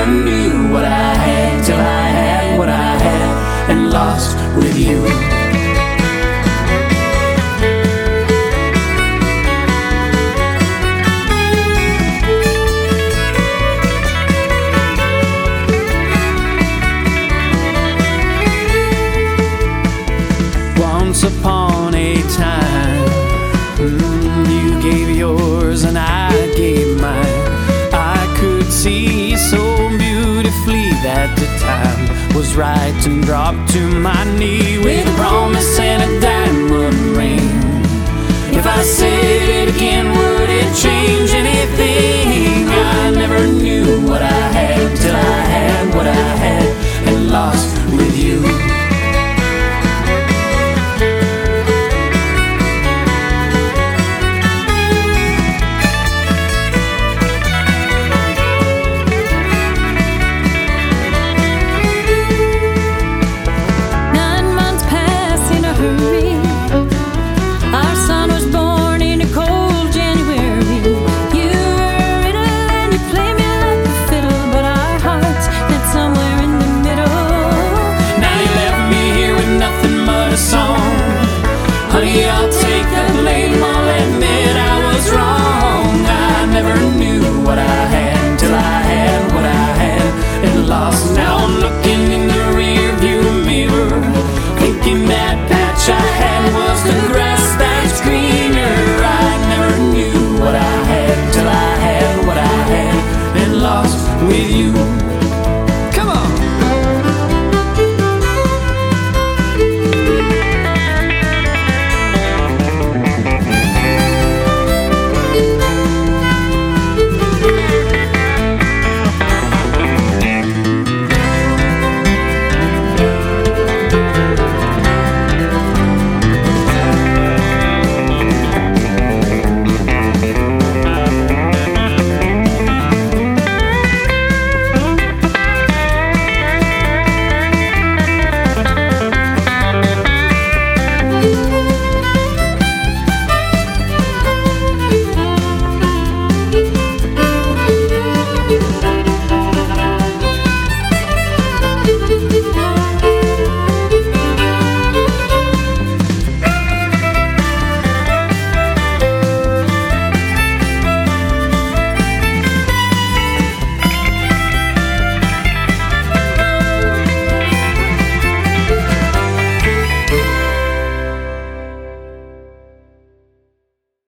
knew what I had till I had what I had and lost with you. Once upon a time, you gave yours and I gave mine. I could see so beautifully that the time was right and dropped to my knee with a promise and a diamond ring. If I said it again, would it change anything? I never knew what I had till I had what I had and lost with you. Honey, I'll take the blame, I'll admit I was wrong. I never knew what I had till I had what I had and lost. Now I'm looking in the rear view mirror, thinking that patch I had was the grass that's greener. I never knew what I had till I had what I had and lost with you.